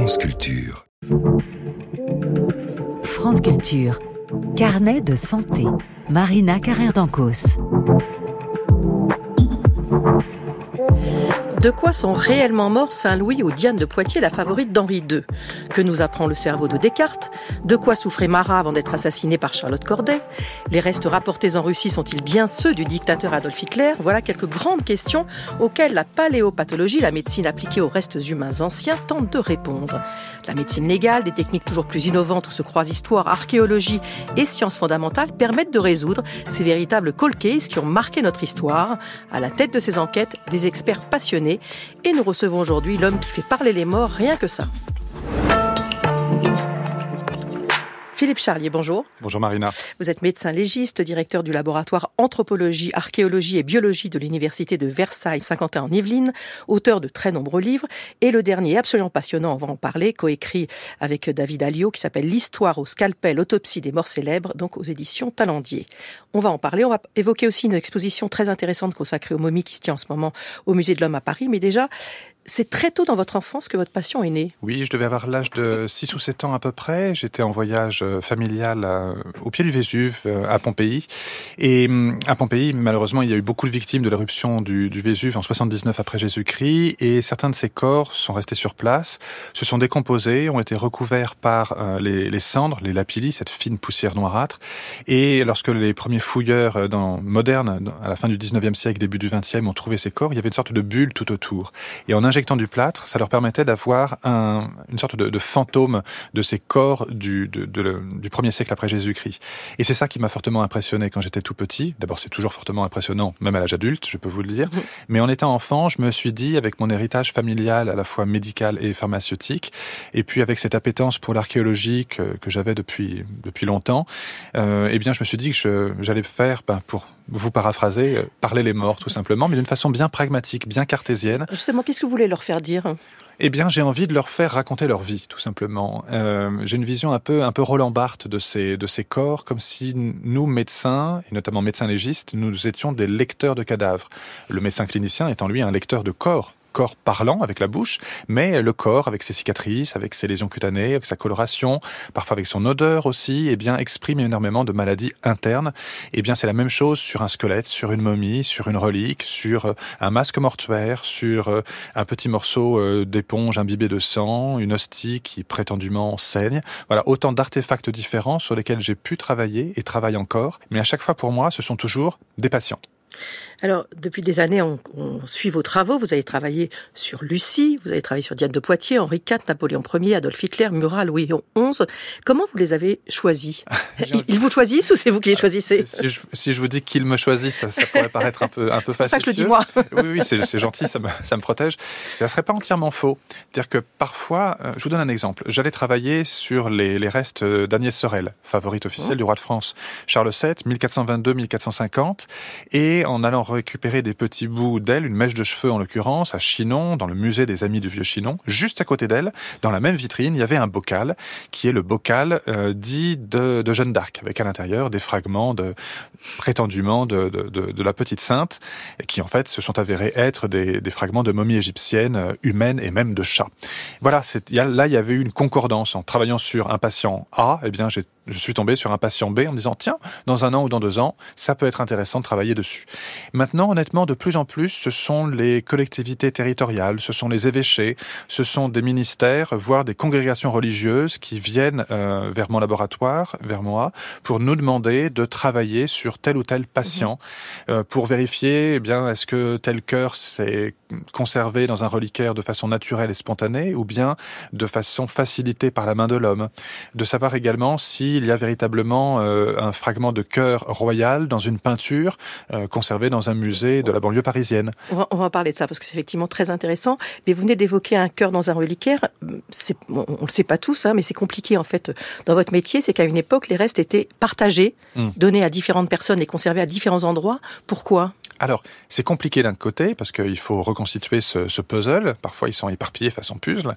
France Culture. France Culture. Carnet de santé. Marina Carrère-Dancos. De quoi sont réellement morts Saint-Louis ou Diane de Poitiers, la favorite d'Henri II? Que nous apprend le cerveau de Descartes? De quoi souffrait Marat avant d'être assassiné par Charlotte Corday? Les restes rapportés en Russie sont-ils bien ceux du dictateur Adolf Hitler? Voilà quelques grandes questions auxquelles la paléopathologie, la médecine appliquée aux restes humains anciens, tente de répondre. La médecine légale, des techniques toujours plus innovantes où se croisent histoire, archéologie et sciences fondamentales permettent de résoudre ces véritables cold cases qui ont marqué notre histoire. À la tête de ces enquêtes, des experts passionnés. Et nous recevons aujourd'hui l'homme qui fait parler les morts, rien que ça. Philippe Charlier, bonjour. Bonjour Marina. Vous êtes médecin légiste, directeur du laboratoire Anthropologie, Archéologie et Biologie de l'Université de Versailles, Saint-Quentin en Yvelines, auteur de très nombreux livres, et le dernier, absolument passionnant, on va en parler, coécrit avec David Alliot, qui s'appelle L'histoire au scalpel, autopsie des morts célèbres, donc aux éditions Talendier. On va en parler, on va évoquer aussi une exposition très intéressante consacrée aux momies qui se tient en ce moment au Musée de l'Homme à Paris, mais déjà, c'est très tôt dans votre enfance que votre passion est née. Oui, je devais avoir l'âge de 6 ou 7 ans à peu près. J'étais en voyage familial au pied du Vésuve, à Pompéi. Et à Pompéi, malheureusement, il y a eu beaucoup de victimes de l'éruption du Vésuve en 79 après Jésus-Christ. Et certains de ces corps sont restés sur place, se sont décomposés, ont été recouverts par les cendres, les lapilli, cette fine poussière noirâtre. Et lorsque les premiers fouilleurs modernes, à la fin du 19e siècle, début du 20e, ont trouvé ces corps, il y avait une sorte de bulle tout autour. Et en injectant du plâtre, ça leur permettait d'avoir une sorte de fantôme de ces corps du premier siècle après Jésus-Christ. Et c'est ça qui m'a fortement impressionné quand j'étais tout petit. D'abord, c'est toujours fortement impressionnant, même à l'âge adulte, je peux vous le dire. Mais en étant enfant, je me suis dit, avec mon héritage familial, à la fois médical et pharmaceutique, et puis avec cette appétence pour l'archéologie que j'avais depuis longtemps, eh bien, je me suis dit que j'allais faire, pour vous paraphraser, parler les morts, tout simplement, mais d'une façon bien pragmatique, bien cartésienne. Justement, qu'est-ce que vous voulez leur faire dire ? Eh bien, j'ai envie de leur faire raconter leur vie, tout simplement. J'ai une vision un peu Roland Barthes de ces corps, comme si nous, médecins, et notamment médecins légistes, nous étions des lecteurs de cadavres. Le médecin clinicien étant, lui, un lecteur de corps parlant avec la bouche, mais le corps avec ses cicatrices, avec ses lésions cutanées, avec sa coloration, parfois avec son odeur aussi, eh bien, exprime énormément de maladies internes. Eh bien, c'est la même chose sur un squelette, sur une momie, sur une relique, sur un masque mortuaire, sur un petit morceau d'éponge imbibé de sang, une hostie qui prétendument saigne. Voilà, autant d'artefacts différents sur lesquels j'ai pu travailler et travaille encore. Mais à chaque fois, pour moi, ce sont toujours des patients. Alors, depuis des années, on suit vos travaux. Vous avez travaillé sur Lucie, vous avez travaillé sur Diane de Poitiers, Henri IV, Napoléon Ier, Adolf Hitler, Murat, Louis XI. Comment vous les avez choisis ? Ils vous choisissent ou c'est vous qui les choisissez ? Si je vous dis qu'ils me choisissent, ça pourrait paraître un peu facile. C'est ça que je le dis moi. Oui, c'est gentil, ça me protège. Ça ne serait pas entièrement faux. C'est-à-dire que parfois, je vous donne un exemple. J'allais travailler sur les restes d'Agnès Sorel, favorite officielle du roi de France, Charles VII, 1422-1450, et en allant récupérer des petits bouts d'elle, une mèche de cheveux en l'occurrence, à Chinon, dans le musée des Amis du Vieux Chinon, juste à côté d'elle, dans la même vitrine, il y avait un bocal, qui est le bocal dit de Jeanne d'Arc, avec à l'intérieur des fragments prétendument de la petite sainte, qui en fait se sont avérés être des fragments de momies égyptiennes, humaines et même de chats. Voilà, là il y avait eu une concordance. En travaillant sur un patient A, eh bien je suis tombé sur un patient B en me disant, tiens, dans 1 an ou dans 2 ans, ça peut être intéressant de travailler dessus. Maintenant, honnêtement, de plus en plus, ce sont les collectivités territoriales, ce sont les évêchés, ce sont des ministères, voire des congrégations religieuses qui viennent vers mon laboratoire, vers moi, pour nous demander de travailler sur tel ou tel patient, pour vérifier, eh bien, est-ce que tel cœur s'est conservé dans un reliquaire de façon naturelle et spontanée, ou bien de façon facilitée par la main de l'homme. De savoir également s'il y a véritablement un fragment de cœur royal dans une peinture conservée dans un musée de la banlieue parisienne. On va en parler de ça parce que c'est effectivement très intéressant. Mais vous venez d'évoquer un cœur dans un reliquaire. On ne le sait pas tous, mais c'est compliqué en fait dans votre métier. C'est qu'à une époque, les restes étaient partagés, donnés à différentes personnes et conservés à différents endroits. Pourquoi ? Alors, c'est compliqué d'un côté, parce qu'il faut reconstituer ce puzzle. Parfois, ils sont éparpillés façon puzzle.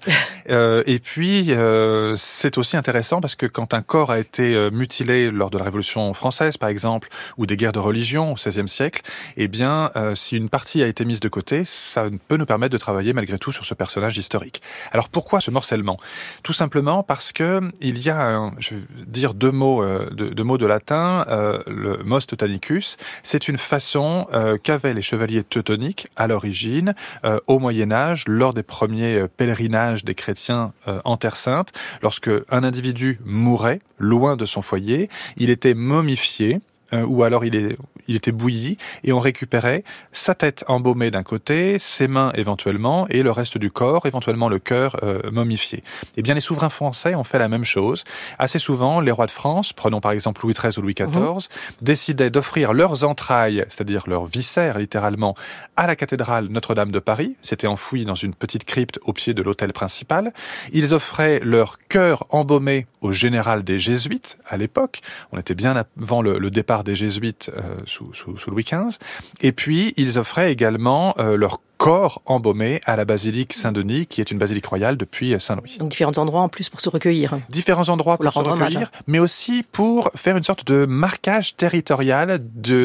Et puis, c'est aussi intéressant parce que quand un corps a été mutilé lors de la Révolution française, par exemple, ou des guerres de religion au XVIe siècle, eh bien, si une partie a été mise de côté, ça peut nous permettre de travailler malgré tout sur ce personnage historique. Alors, pourquoi ce morcellement ? Tout simplement parce que il y a, je vais dire deux mots de latin, le mos teutonicus, c'est une façon qu'avaient les chevaliers teutoniques à l'origine, au Moyen-Âge, lors des premiers pèlerinages des chrétiens en Terre Sainte. Lorsque un individu mourait loin de son foyer, il était momifié, ou alors il était bouilli, et on récupérait sa tête embaumée d'un côté, ses mains éventuellement, et le reste du corps, éventuellement le cœur momifié. Eh bien, les souverains français ont fait la même chose. Assez souvent, les rois de France, prenons par exemple Louis XIII ou Louis XIV, décidaient d'offrir leurs entrailles, c'est-à-dire leurs viscères littéralement, à la cathédrale Notre-Dame de Paris. C'était enfoui dans une petite crypte au pied de l'autel principal. Ils offraient leur cœur embaumé au général des Jésuites à l'époque. On était bien avant le départ des Jésuites sous Louis XV. Et puis, ils offraient également leur corps embaumé à la basilique Saint-Denis, qui est une basilique royale depuis Saint-Louis. Donc différents endroits en plus pour se recueillir. Différents endroits pour se recueillir, mais aussi pour faire une sorte de marquage territorial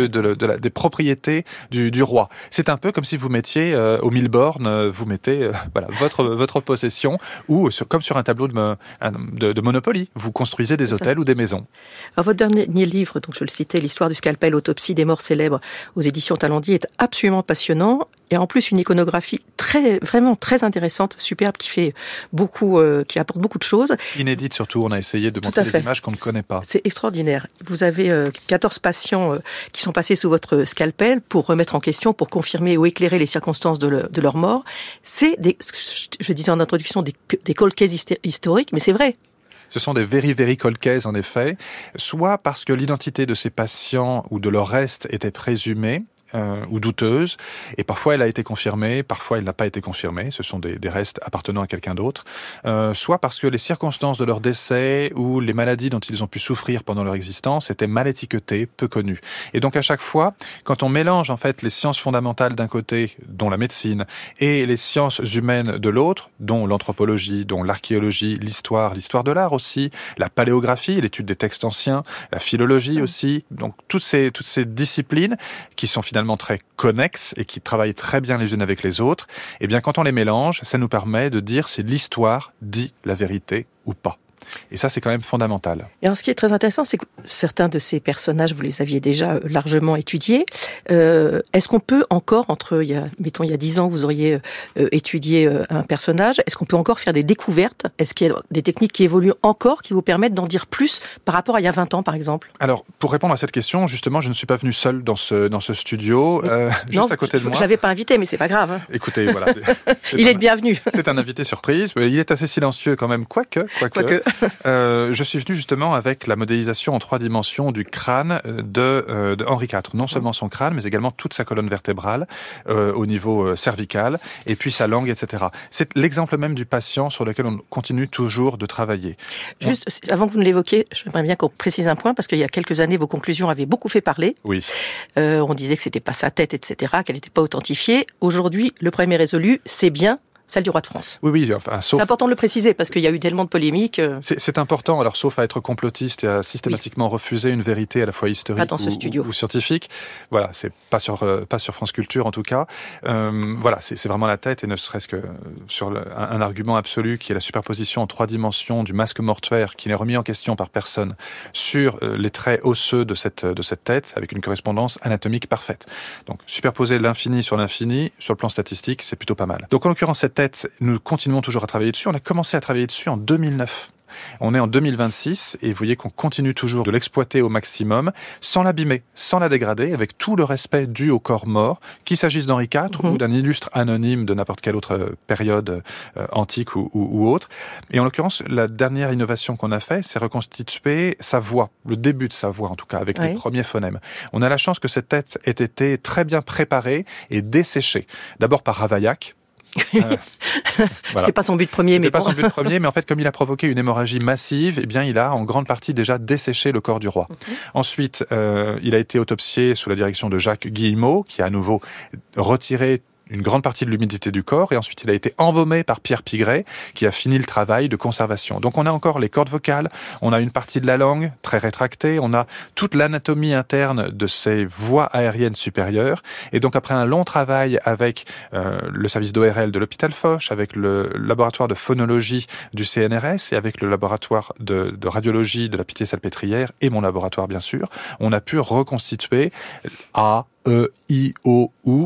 des propriétés du roi. C'est un peu comme si vous mettiez au Milborn, vous mettez votre possession, ou comme sur un tableau de Monopoly, vous construisez des hôtels ou des maisons. Alors, votre dernier livre, donc je le citais, l'histoire du scalpel, autopsie des morts célèbres aux éditions Talendier, est absolument passionnant. Et en plus, une iconographie vraiment très intéressante, superbe, qui apporte beaucoup de choses. Inédite surtout, on a essayé de montrer des images qu'on ne connaît pas. C'est extraordinaire. Vous avez 14 patients qui sont passés sous votre scalpel pour remettre en question, pour confirmer ou éclairer les circonstances de leur mort. C'est, je disais en introduction, des cold cases historiques, mais c'est vrai. Ce sont des very cold cases, en effet, soit parce que l'identité de ces patients ou de leurs restes était présumée, ou douteuse, et parfois elle a été confirmée, parfois elle n'a pas été confirmée, ce sont des restes appartenant à quelqu'un d'autre, soit parce que les circonstances de leur décès ou les maladies dont ils ont pu souffrir pendant leur existence étaient mal étiquetées, peu connues. Et donc à chaque fois, quand on mélange en fait les sciences fondamentales d'un côté, dont la médecine, et les sciences humaines de l'autre, dont l'anthropologie, dont l'archéologie, l'histoire de l'art aussi, la paléographie, l'étude des textes anciens, la philologie aussi, donc toutes ces disciplines qui sont finalement très connexes et qui travaillent très bien les unes avec les autres, eh bien quand on les mélange, ça nous permet de dire si l'histoire dit la vérité ou pas. Et ça, c'est quand même fondamental. Et alors, ce qui est très intéressant, c'est que certains de ces personnages, vous les aviez déjà largement étudiés. Est-ce qu'on peut encore, il y a 10 ans, vous auriez étudié un personnage, est-ce qu'on peut encore faire des découvertes ? Est-ce qu'il y a des techniques qui évoluent encore, qui vous permettent d'en dire plus par rapport à il y a 20 ans, par exemple ? Alors, pour répondre à cette question, justement, je ne suis pas venu seul dans ce studio, juste à côté de moi. Je l'avais pas invité, mais c'est pas grave. Hein. Écoutez, voilà. Il est le bienvenu. C'est un invité surprise. Il est assez silencieux quand même, quoique. Je suis venu justement avec la modélisation en 3 dimensions du crâne de Henri IV. Non seulement son crâne, mais également toute sa colonne vertébrale au niveau cervical, et puis sa langue, etc. C'est l'exemple même du patient sur lequel on continue toujours de travailler. Juste, avant que vous ne l'évoquiez, j'aimerais bien qu'on précise un point, parce qu'il y a quelques années, vos conclusions avaient beaucoup fait parler. Oui. On disait que c'était pas sa tête, etc., qu'elle n'était pas authentifiée. Aujourd'hui, le premier résolu, c'est bien celle du roi de France. Oui, enfin, sauf... C'est important de le préciser, parce qu'il y a eu tellement de polémiques. C'est important, alors sauf à être complotiste et à systématiquement refuser une vérité à la fois historique ou scientifique. Voilà, c'est pas sur France Culture en tout cas. Voilà, c'est vraiment la tête, et ne serait-ce que sur un argument absolu qui est la superposition en 3 dimensions du masque mortuaire, qui n'est remis en question par personne, sur les traits osseux de cette tête, avec une correspondance anatomique parfaite. Donc superposer l'infini sur le plan statistique, c'est plutôt pas mal. Donc en l'occurrence, cette tête, nous continuons toujours à travailler dessus. On a commencé à travailler dessus en 2009. On est en 2026 et vous voyez qu'on continue toujours de l'exploiter au maximum, sans l'abîmer, sans la dégrader, avec tout le respect dû au corps mort, qu'il s'agisse d'Henri IV ou d'un illustre anonyme de n'importe quelle autre période antique ou autre. Et en l'occurrence, la dernière innovation qu'on a fait, c'est reconstituer sa voix, le début de sa voix en tout cas, avec les premiers phonèmes. On a la chance que cette tête ait été très bien préparée et desséchée. D'abord par Ravaillac, Voilà. C'était pas son but premier, mais C'était pas son but premier, mais en fait, comme il a provoqué une hémorragie massive, eh bien, il a en grande partie déjà desséché le corps du roi. Ensuite, il a été autopsié sous la direction de Jacques Guillemot, qui a à nouveau retiré une grande partie de l'humidité du corps, et ensuite il a été embaumé par Pierre Pigray, qui a fini le travail de conservation. Donc on a encore les cordes vocales, on a une partie de la langue très rétractée, on a toute l'anatomie interne de ses voies aériennes supérieures, et donc après un long travail avec le service d'ORL de l'hôpital Foch, avec le laboratoire de phonologie du CNRS, et avec le laboratoire de radiologie de la Pitié-Salpêtrière, et mon laboratoire bien sûr, on a pu reconstituer A, E, I, O, U,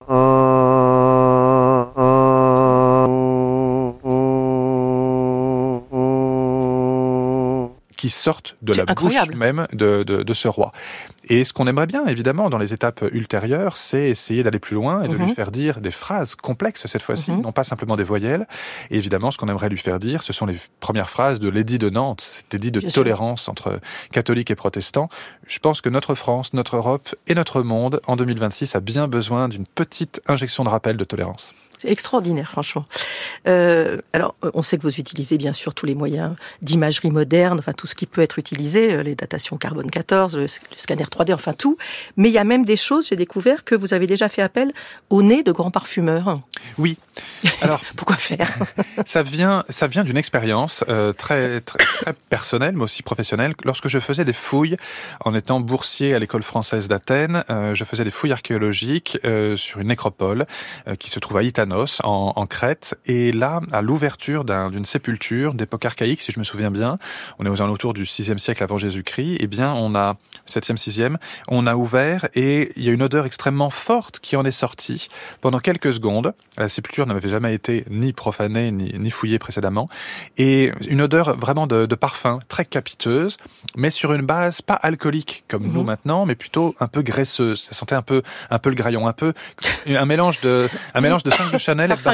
qui sortent de la bouche même de ce roi. Et ce qu'on aimerait bien, évidemment, dans les étapes ultérieures, c'est essayer d'aller plus loin et de lui faire dire des phrases complexes, cette fois-ci, non pas simplement des voyelles. Et évidemment, ce qu'on aimerait lui faire dire, ce sont les premières phrases de l'édit de Nantes, cet édit de tolérance entre catholiques et protestants. Je pense que notre France, notre Europe et notre monde, en 2026, a bien besoin d'une petite injection de rappel de tolérance. C'est extraordinaire, franchement. Alors, on sait que vous utilisez bien sûr tous les moyens d'imagerie moderne, enfin tout ce qui peut être utilisé, les datations carbone 14, le scanner 3D, enfin tout. Mais il y a même des choses, j'ai découvert que vous avez déjà fait appel au nez de grands parfumeurs. Oui. Alors, pourquoi faire ? Ça vient d'une expérience très personnelle, mais aussi professionnelle. Lorsque je faisais des fouilles, en étant boursier à l'école française d'Athènes, je faisais des fouilles archéologiques sur une nécropole qui se trouve à Itanos, en Crète. Et là, à l'ouverture d'une sépulture d'époque archaïque, si je me souviens bien, on est aux alentours du 6e siècle avant Jésus-Christ, eh bien, on a 7e, 6e, on a ouvert et il y a une odeur extrêmement forte qui en est sortie pendant quelques secondes. La sépulture n'avait jamais été ni profanée, ni fouillée précédemment. Et une odeur vraiment de parfum, très capiteuse, mais sur une base pas alcoolique comme nous maintenant, mais plutôt un peu graisseuse. Ça sentait un peu le graillon, un mélange de 5 de Chanel et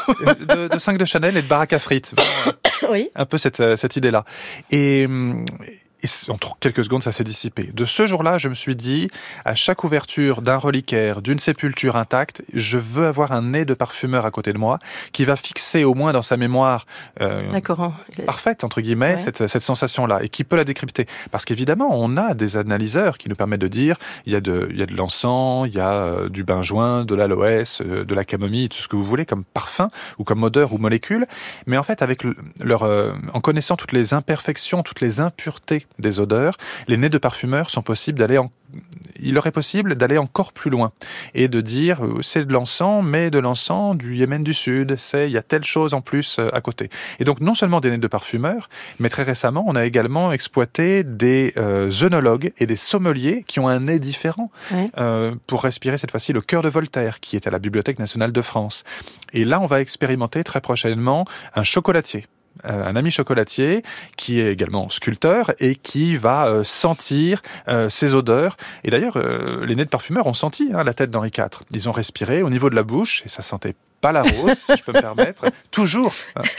de 5 de Chanel et de baraque à frites. Oui. Un peu cette idée-là. Et en quelques secondes, ça s'est dissipé. De ce jour-là, je me suis dit, à chaque ouverture d'un reliquaire, d'une sépulture intacte, je veux avoir un nez de parfumeur à côté de moi qui va fixer au moins dans sa mémoire parfaite, entre guillemets, cette sensation-là, et qui peut la décrypter. Parce qu'évidemment, on a des analyseurs qui nous permettent de dire, il y a de l'encens, il y a du benjoin, de l'aloès, de la camomille, tout ce que vous voulez comme parfum, ou comme odeur ou molécule. Mais en fait, avec en connaissant toutes les imperfections, toutes les impuretés des odeurs, les nez de parfumeurs sont possibles il leur est possible d'aller encore plus loin et de dire c'est de l'encens, mais de l'encens du Yémen du Sud, il y a telle chose en plus à côté. Et donc non seulement des nez de parfumeurs, mais très récemment on a également exploité des œnologues et des sommeliers qui ont un nez différent pour respirer cette fois-ci le cœur de Voltaire qui est à la Bibliothèque nationale de France. Et là on va expérimenter très prochainement un chocolatier. Un ami chocolatier qui est également sculpteur et qui va sentir ces odeurs. Et d'ailleurs, les nez de parfumeurs ont senti la tête d'Henri IV. Ils ont respiré au niveau de la bouche et ça sentait pas la rose, si je peux me permettre. Toujours.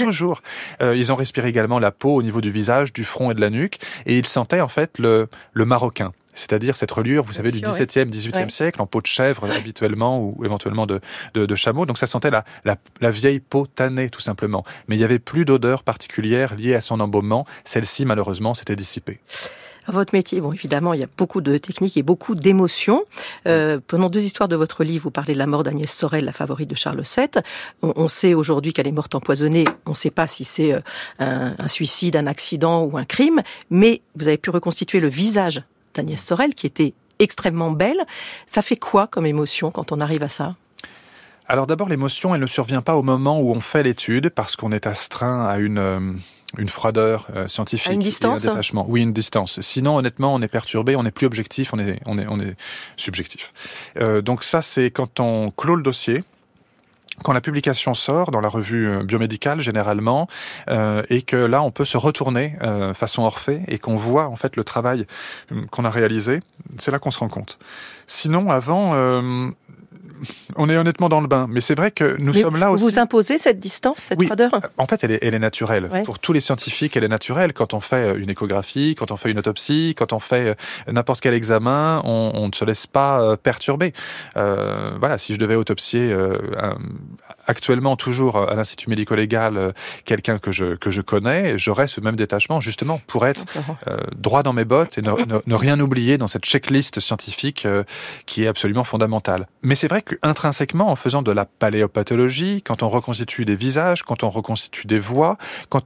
Ils ont respiré également la peau au niveau du visage, du front et de la nuque. Et ils sentaient en fait le maroquin. C'est-à-dire cette reliure, vous savez, du XVIIe, XVIIIe siècle, en peau de chèvre habituellement, ou éventuellement de chameau. Donc ça sentait la vieille peau tannée, tout simplement. Mais il n'y avait plus d'odeur particulière liée à son embaumement. Celle-ci, malheureusement, s'était dissipée. Votre métier, évidemment, il y a beaucoup de techniques et beaucoup d'émotions. Pendant 2 histoires de votre livre, vous parlez de la mort d'Agnès Sorel, la favorite de Charles VII. On sait aujourd'hui qu'elle est morte empoisonnée. On ne sait pas si c'est un suicide, un accident ou un crime. Mais vous avez pu reconstituer le visage d'Agnès Sorel, qui était extrêmement belle. Ça fait quoi comme émotion quand on arrive à ça ? Alors d'abord, l'émotion, elle ne survient pas au moment où on fait l'étude, parce qu'on est astreint à une froideur scientifique. À une distance ? Et un détachement. Oui, une distance. Sinon, honnêtement, on est perturbé, on n'est plus objectif, on est subjectif. Donc ça, c'est quand on clôt le dossier, quand la publication sort dans la revue biomédicale généralement, et que là on peut se retourner façon Orphée et qu'on voit en fait le travail qu'on a réalisé, c'est là qu'on se rend compte. Sinon avant, on est honnêtement dans le bain, mais c'est vrai que nous sommes là aussi. Vous imposez cette distance, cette froideur ? En fait, elle est naturelle. Ouais. Pour tous les scientifiques, elle est naturelle. Quand on fait une échographie, quand on fait une autopsie, quand on fait n'importe quel examen, on ne se laisse pas perturber. Si je devais autopsier actuellement toujours à l'Institut médico-légal quelqu'un que je connais, j'aurai ce même détachement justement pour être droit dans mes bottes et ne rien oublier dans cette checklist scientifique qui est absolument fondamentale. Mais c'est vrai qu'intrinsèquement, en faisant de la paléopathologie, quand on reconstitue des visages, quand on reconstitue des voix, quand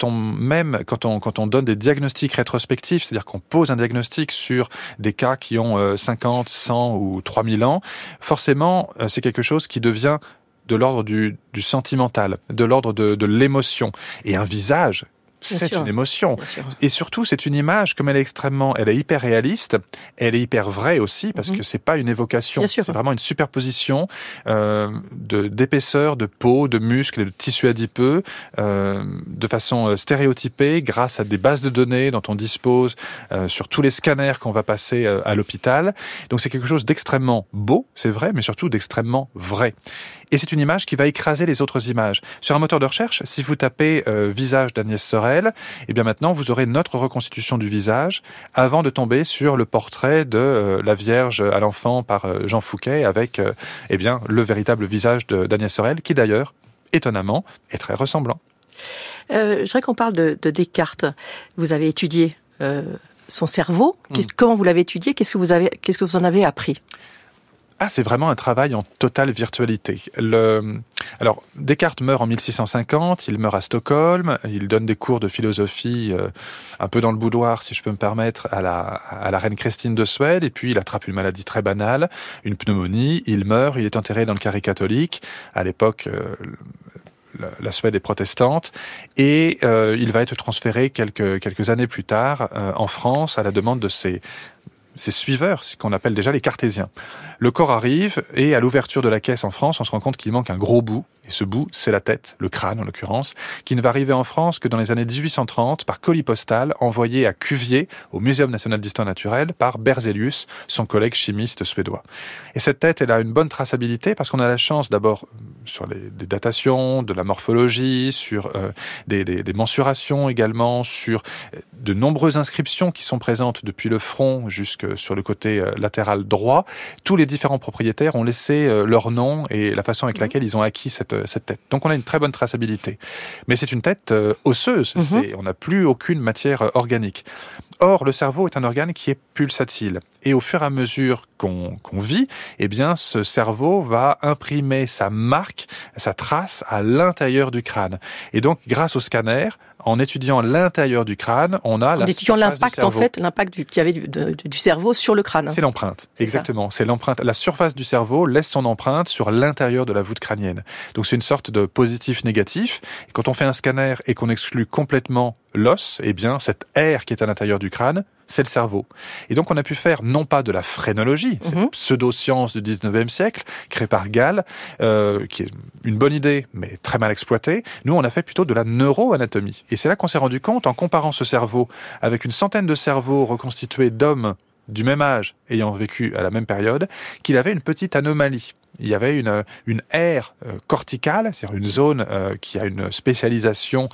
on donne des diagnostics rétrospectifs, c'est-à-dire qu'on pose un diagnostic sur des cas qui ont 50, 100 ou 3000 ans, forcément, c'est quelque chose qui devient de l'ordre du sentimental, de l'ordre de l'émotion. Et un visage, c'est une émotion. Et surtout, c'est une image, comme elle est hyper réaliste, elle est hyper vraie aussi, parce que c'est pas une évocation, c'est vraiment une superposition d'épaisseur, de peau, de muscles et de tissus adipeux, de façon stéréotypée, grâce à des bases de données dont on dispose sur tous les scanners qu'on va passer à l'hôpital. Donc c'est quelque chose d'extrêmement beau, c'est vrai, mais surtout d'extrêmement vrai. Et c'est une image qui va écraser les autres images. Sur un moteur de recherche, si vous tapez visage d'Agnès Sorel, et bien maintenant vous aurez notre reconstitution du visage avant de tomber sur le portrait de la Vierge à l'enfant par Jean Fouquet avec le véritable visage d'Agnès Sorel, qui d'ailleurs, étonnamment, est très ressemblant. Je voudrais qu'on parle de Descartes. Vous avez étudié son cerveau. Comment vous l'avez étudié ? Qu'est-ce que vous en avez appris ? C'est vraiment un travail en totale virtualité. Alors, Descartes meurt en 1650, il meurt à Stockholm, il donne des cours de philosophie un peu dans le boudoir, si je peux me permettre, à la reine Christine de Suède, et puis il attrape une maladie très banale, une pneumonie, il meurt, il est enterré dans le carré catholique. À l'époque, la Suède est protestante, et il va être transféré quelques années plus tard en France à la demande de ses suiveurs, ce qu'on appelle déjà les cartésiens. Le corps arrive et à l'ouverture de la caisse en France, on se rend compte qu'il manque un gros bout. Et ce bout, c'est la tête, le crâne en l'occurrence, qui ne va arriver en France que dans les années 1830 par colis postal envoyé à Cuvier, au Muséum national d'histoire naturelle, par Berzelius, son collègue chimiste suédois. Et cette tête, elle a une bonne traçabilité parce qu'on a la chance d'abord sur des datations, de la morphologie, sur des mensurations également, sur de nombreuses inscriptions qui sont présentes depuis le front jusque sur le côté latéral droit. Tous les différents propriétaires ont laissé leur nom et la façon avec laquelle ils ont acquis cette tête. Donc on a une très bonne traçabilité. Mais c'est une tête osseuse, on n'a plus aucune matière organique. Or, le cerveau est un organe qui est pulsatile. Et au fur et à mesure qu'on vit, ce cerveau va imprimer sa marque, sa trace à l'intérieur du crâne. Et donc, grâce au scanner, en étudiant l'intérieur du crâne, on a l'impact qu'il y avait du cerveau sur le crâne. C'est l'empreinte, exactement. C'est l'empreinte. La surface du cerveau laisse son empreinte sur l'intérieur de la voûte crânienne. Donc c'est une sorte de positif-négatif. Et quand on fait un scanner et qu'on exclut complètement l'os, cette aire qui est à l'intérieur du crâne, c'est le cerveau. Et donc on a pu faire non pas de la phrénologie, cette pseudo-science du 19e siècle, créée par Gall, qui est une bonne idée, mais très mal exploitée. Nous, on a fait plutôt de la neuroanatomie. Et c'est là qu'on s'est rendu compte, en comparant ce cerveau avec une centaine de cerveaux reconstitués d'hommes du même âge, ayant vécu à la même période, qu'il avait une petite anomalie. Il y avait une aire corticale, c'est-à-dire une zone qui a une spécialisation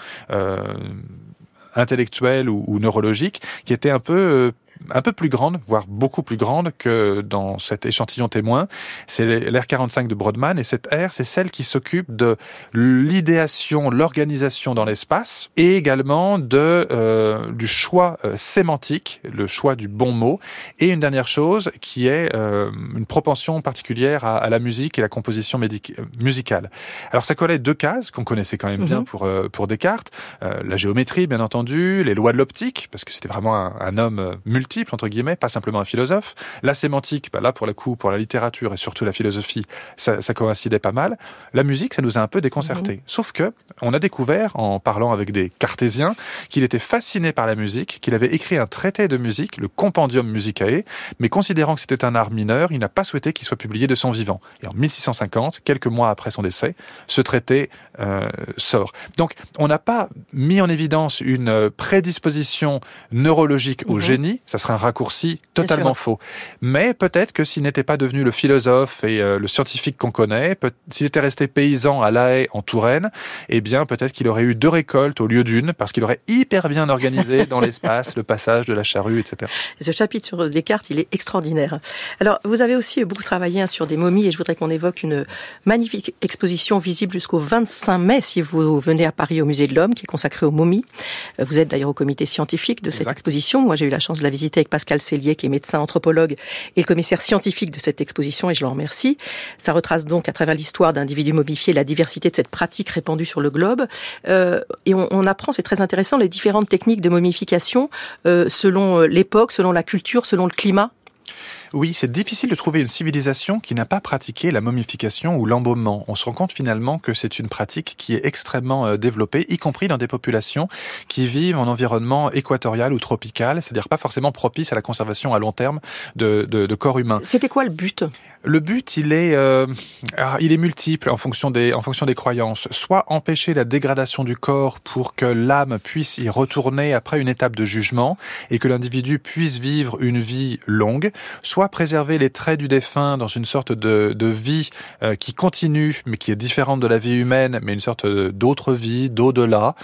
intellectuelle ou neurologique, qui était un peu plus grande, voire beaucoup plus grande que dans cet échantillon témoin. C'est l'aire 45 de Brodmann, et cette aire, c'est celle qui s'occupe de l'idéation, l'organisation dans l'espace, et également du choix sémantique, le choix du bon mot, et une dernière chose qui est une propension particulière à la musique et la composition musicale. Alors ça collait deux cases qu'on connaissait quand même bien pour Descartes, la géométrie bien entendu, les lois de l'optique, parce que c'était vraiment un homme multiple, entre guillemets, pas simplement un philosophe. La sémantique, là pour la littérature et surtout la philosophie, ça coïncidait pas mal. La musique, ça nous a un peu déconcertés. Sauf que on a découvert, en parlant avec des cartésiens, qu'il était fasciné par la musique, qu'il avait écrit un traité de musique, le Compendium Musicae, mais considérant que c'était un art mineur, il n'a pas souhaité qu'il soit publié de son vivant. Et en 1650, quelques mois après son décès, ce traité sort. Donc, on n'a pas mis en évidence une prédisposition neurologique au génie, ça serait un raccourci totalement faux. Mais peut-être que s'il n'était pas devenu le philosophe et le scientifique qu'on connaît, s'il était resté paysan à La Haye, en Touraine, eh bien, peut-être qu'il aurait eu 2 récoltes au lieu d'une, parce qu'il aurait hyper bien organisé dans l'espace le passage de la charrue, etc. Ce chapitre sur Descartes, il est extraordinaire. Alors, vous avez aussi beaucoup travaillé sur des momies, et je voudrais qu'on évoque une magnifique exposition visible jusqu'au 25 mai, si vous venez à Paris au Musée de l'Homme, qui est consacrée aux momies. Vous êtes d'ailleurs au comité scientifique de cette exposition. Moi, j'ai eu la chance de la visiter avec Pascal Sellier, qui est médecin anthropologue et le commissaire scientifique de cette exposition, et je l'en remercie. Ça retrace donc, à travers l'histoire d'individus momifiés, la diversité de cette pratique répandue sur le globe. Et on apprend, c'est très intéressant, les différentes techniques de momification selon l'époque, selon la culture, selon le climat. Oui, c'est difficile de trouver une civilisation qui n'a pas pratiqué la momification ou l'embaumement. On se rend compte finalement que c'est une pratique qui est extrêmement développée, y compris dans des populations qui vivent en environnement équatorial ou tropical, c'est-à-dire pas forcément propice à la conservation à long terme de corps humains. C'était quoi le but ? Le but, il est multiple en fonction des croyances. Soit empêcher la dégradation du corps pour que l'âme puisse y retourner après une étape de jugement et que l'individu puisse vivre une vie longue, soit préserver les traits du défunt dans une sorte de vie qui continue, mais qui est différente de la vie humaine, mais une sorte d'autre vie, d'au-delà.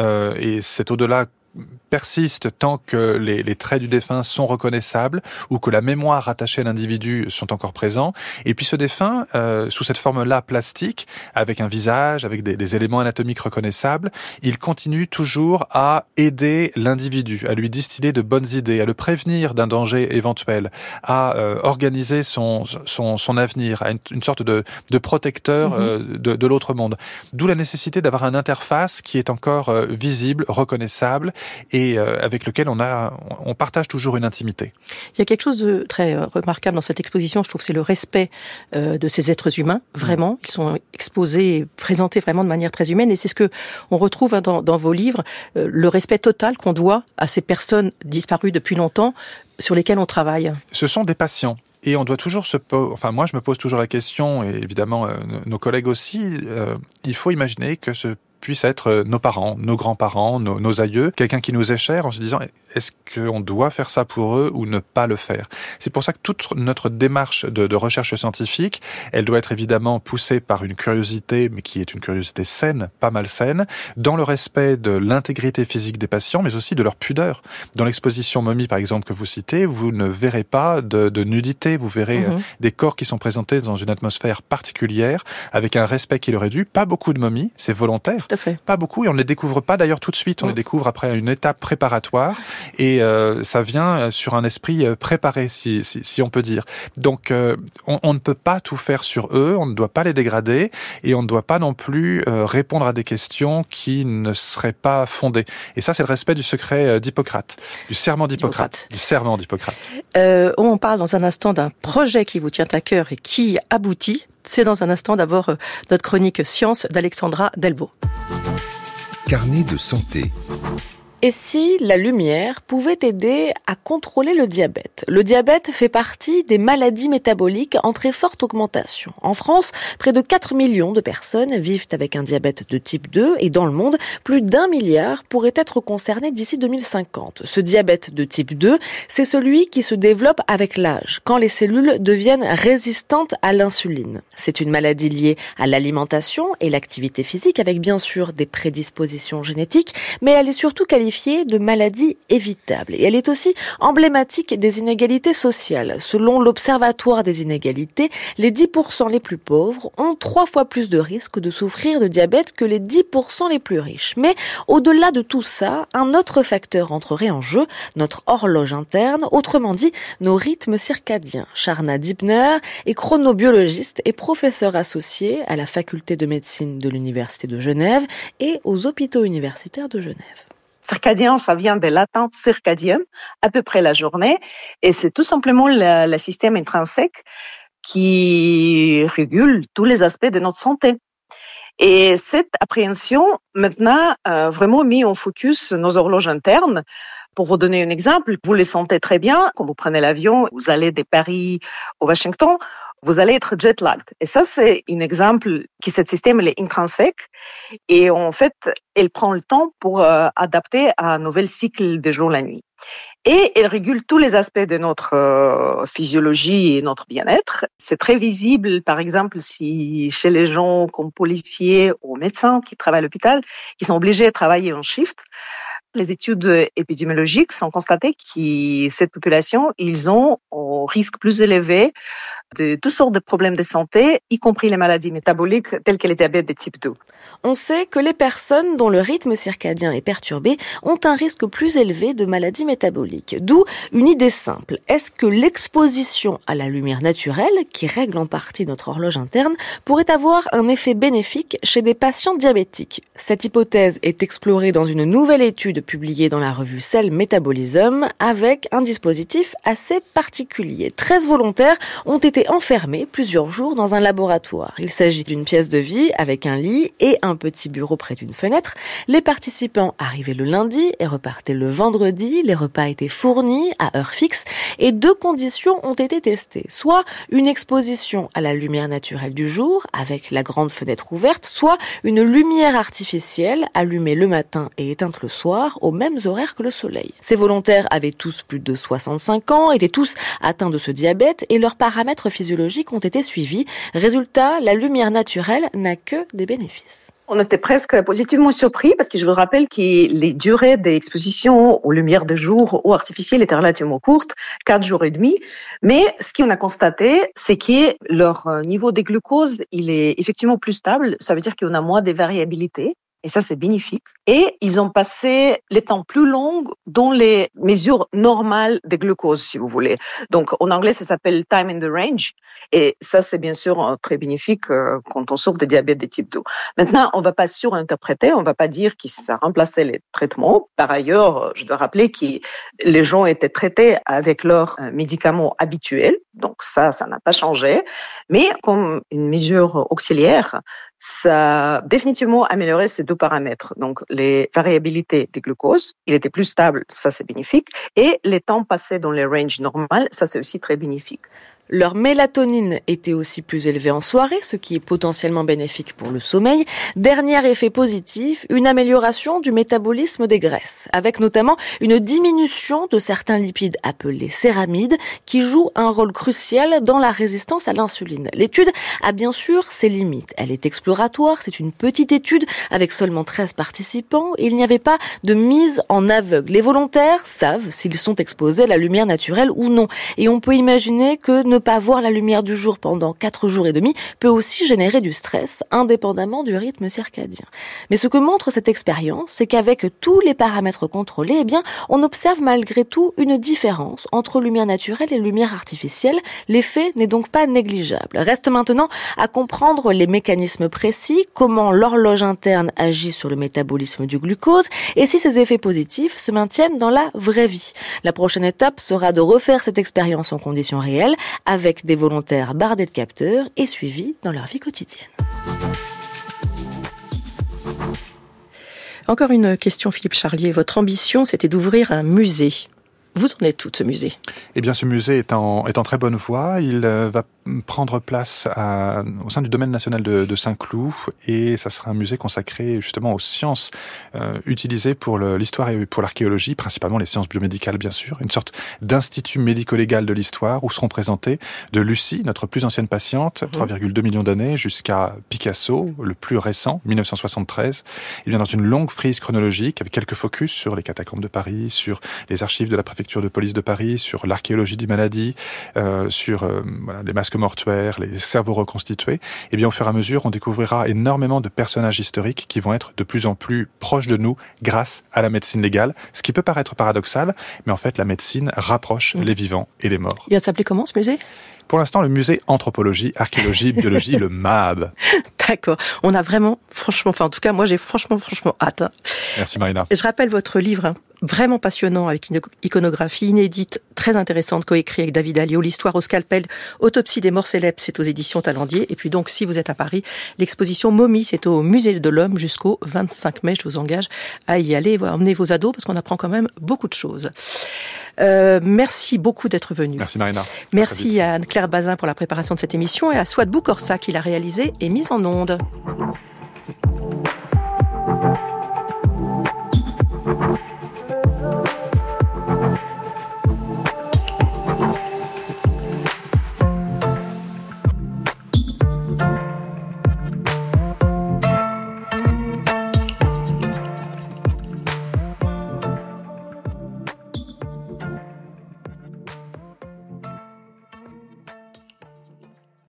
Et cet au-delà persiste tant que les traits du défunt sont reconnaissables ou que la mémoire attachée à l'individu sont encore présents. Et puis ce défunt, sous cette forme-là plastique, avec un visage, avec des éléments anatomiques reconnaissables, il continue toujours à aider l'individu, à lui distiller de bonnes idées, à le prévenir d'un danger éventuel, à organiser son avenir, à une sorte de protecteur de l'autre monde. D'où la nécessité d'avoir une interface qui est encore visible, reconnaissable, et avec lequel on partage toujours une intimité. Il y a quelque chose de très remarquable dans cette exposition, je trouve, c'est le respect de ces êtres humains, vraiment. Ils sont exposés et présentés vraiment de manière très humaine, et c'est ce que on retrouve dans vos livres, le respect total qu'on doit à ces personnes disparues depuis longtemps, sur lesquelles on travaille. Ce sont des patients. Et on doit toujours moi je me pose toujours la question, et évidemment nos collègues aussi, il faut imaginer que ce puissent être nos parents, nos grands-parents, nos aïeux, quelqu'un qui nous est cher, en se disant est-ce qu'on doit faire ça pour eux ou ne pas le faire ? C'est pour ça que toute notre démarche de recherche scientifique, elle doit être évidemment poussée par une curiosité, mais qui est une curiosité saine, pas malsaine, dans le respect de l'intégrité physique des patients, mais aussi de leur pudeur. Dans l'exposition Momie, par exemple, que vous citez, vous ne verrez pas de nudité, vous verrez des corps qui sont présentés dans une atmosphère particulière, avec un respect qui leur est dû. Pas beaucoup de momies, c'est volontaire. Pas beaucoup, et on ne les découvre pas d'ailleurs tout de suite, on les découvre après une étape préparatoire, et ça vient sur un esprit préparé, si on peut dire. Donc on ne peut pas tout faire sur eux, on ne doit pas les dégrader, et on ne doit pas non plus répondre à des questions qui ne seraient pas fondées. Et ça, c'est le respect du secret d'Hippocrate, du serment d'Hippocrate. On parle dans un instant d'un projet qui vous tient à cœur et qui aboutit. C'est dans un instant. D'abord notre chronique Science d'Alexandra Delvaux. Carnet de santé. Et si la lumière pouvait aider à contrôler le diabète ? Le diabète fait partie des maladies métaboliques en très forte augmentation. En France, près de 4 millions de personnes vivent avec un diabète de type 2 et dans le monde, plus d'1 milliard pourraient être concernés d'ici 2050. Ce diabète de type 2, c'est celui qui se développe avec l'âge, quand les cellules deviennent résistantes à l'insuline. C'est une maladie liée à l'alimentation et l'activité physique avec bien sûr des prédispositions génétiques, mais elle est surtout qualifiée de maladie évitable. Et elle est aussi emblématique des inégalités sociales. Selon l'Observatoire des inégalités, les 10% les plus pauvres ont 3 fois plus de risques de souffrir de diabète que les 10% les plus riches. Mais au-delà de tout ça, un autre facteur entrerait en jeu, notre horloge interne, autrement dit, nos rythmes circadiens. Charna Dibner est chronobiologiste et professeur associé à la faculté de médecine de l'Université de Genève et aux hôpitaux universitaires de Genève. Circadien, ça vient de l'attente circadienne, à peu près la journée, et c'est tout simplement le système intrinsèque qui régule tous les aspects de notre santé. Et cette appréhension, maintenant, vraiment mis en focus nos horloges internes. Pour vous donner un exemple, vous les sentez très bien, quand vous prenez l'avion, vous allez de Paris au Washington, vous allez être jet-lagged. Et ça, c'est un exemple que ce système il est intrinsèque et en fait, il prend le temps pour adapter à un nouvel cycle de jour la nuit. Et elle régule tous les aspects de notre physiologie et notre bien-être. C'est très visible, par exemple, si chez les gens comme policiers ou médecins qui travaillent à l'hôpital, qui sont obligés de travailler en shift, les études épidémiologiques sont constatées que cette population, ils ont un risque plus élevé de toutes sortes de problèmes de santé, y compris les maladies métaboliques telles que le diabète de type 2. On sait que les personnes dont le rythme circadien est perturbé ont un risque plus élevé de maladies métaboliques. D'où une idée simple. Est-ce que l'exposition à la lumière naturelle, qui règle en partie notre horloge interne, pourrait avoir un effet bénéfique chez des patients diabétiques? Cette hypothèse est explorée dans une nouvelle étude publiée dans la revue Cell Metabolism avec un dispositif assez particulier. 13 volontaires ont été enfermés plusieurs jours dans un laboratoire. Il s'agit d'une pièce de vie avec un lit et un petit bureau près d'une fenêtre. Les participants arrivaient le lundi et repartaient le vendredi. Les repas étaient fournis à heure fixe et 2 conditions ont été testées. Soit une exposition à la lumière naturelle du jour avec la grande fenêtre ouverte, soit une lumière artificielle allumée le matin et éteinte le soir aux mêmes horaires que le soleil. Ces volontaires avaient tous plus de 65 ans, étaient tous atteints de ce diabète et leurs paramètres physiologiques ont été suivis. Résultat, la lumière naturelle n'a que des bénéfices. On était presque positivement surpris parce que je vous rappelle que les durées d'exposition aux lumières de jour ou artificielles étaient relativement courtes, 4 jours et demi. Mais ce qu'on a constaté, c'est que leur niveau de glucose, il est effectivement plus stable. Ça veut dire qu'on a moins de variabilité. Et ça, c'est bénéfique. Et ils ont passé les temps plus longs dans les mesures normales de glucose, si vous voulez. Donc, en anglais, ça s'appelle time in the range. Et ça, c'est bien sûr très bénéfique quand on souffre de diabète de type 2. Maintenant, on ne va pas surinterpréter, on ne va pas dire que ça remplaçait les traitements. Par ailleurs, je dois rappeler que les gens étaient traités avec leurs médicaments habituels. Donc ça n'a pas changé. Mais comme une mesure auxiliaire, ça a définitivement amélioré ces 2 paramètres. Donc, les variabilités des glucoses, il était plus stable, ça c'est bénéfique. Et les temps passés dans les ranges normales, ça c'est aussi très bénéfique. Leur mélatonine était aussi plus élevée en soirée, ce qui est potentiellement bénéfique pour le sommeil. Dernier effet positif, une amélioration du métabolisme des graisses, avec notamment une diminution de certains lipides appelés céramides, qui jouent un rôle crucial dans la résistance à l'insuline. L'étude a bien sûr ses limites. Elle est exploratoire, c'est une petite étude avec seulement 13 participants. Il n'y avait pas de mise en aveugle. Les volontaires savent s'ils sont exposés à la lumière naturelle ou non. Et on peut imaginer que ne pas voir la lumière du jour pendant 4 jours et demi peut aussi générer du stress, indépendamment du rythme circadien. Mais ce que montre cette expérience, c'est qu'avec tous les paramètres contrôlés, eh bien, on observe malgré tout une différence entre lumière naturelle et lumière artificielle. L'effet n'est donc pas négligeable. Reste maintenant à comprendre les mécanismes précis, comment l'horloge interne agit sur le métabolisme du glucose et si ces effets positifs se maintiennent dans la vraie vie. La prochaine étape sera de refaire cette expérience en conditions réelles avec des volontaires bardés de capteurs et suivis dans leur vie quotidienne. Encore une question, Philippe Charlier. Votre ambition, c'était d'ouvrir un musée. Vous en êtes où de ce musée ? Eh bien, ce musée est en très bonne voie. Il va prendre place au sein du domaine national de Saint-Cloud et ça sera un musée consacré justement aux sciences utilisées pour l'histoire et pour l'archéologie, principalement les sciences biomédicales bien sûr, une sorte d'institut médico-légal de l'histoire où seront présentés de Lucie, notre plus ancienne patiente, 3,2 millions d'années, jusqu'à Picasso, le plus récent, 1973, et bien dans une longue frise chronologique avec quelques focus sur les catacombes de Paris, sur les archives de la préfecture de police de Paris, sur l'archéologie des maladies, sur les masques mortuaires, les cerveaux reconstitués. Et bien au fur et à mesure, on découvrira énormément de personnages historiques qui vont être de plus en plus proches de nous grâce à la médecine légale, ce qui peut paraître paradoxal, mais en fait la médecine rapproche les vivants et les morts. Il va s'appeler comment ce musée ? Pour l'instant, le musée Anthropologie, Archéologie, Biologie, le MAB. D'accord. On a vraiment, franchement, en tout cas, moi j'ai franchement hâte. Merci Marina. Je rappelle votre livre, vraiment passionnant, avec une iconographie inédite, très intéressante, coécrit avec David Alliot, l'histoire au scalpel, autopsie des morts célèbres, c'est aux éditions Talendier. Et puis donc, si vous êtes à Paris, l'exposition Momie, c'est au Musée de l'Homme jusqu'au 25 mai. Je vous engage à y aller, emmener vos ados, parce qu'on apprend quand même beaucoup de choses. Merci beaucoup d'être venu. Merci Marina. Merci à Anne-Claire Bazin pour la préparation de cette émission et à Souad Boukorsa qui l'a réalisée et mise en onde.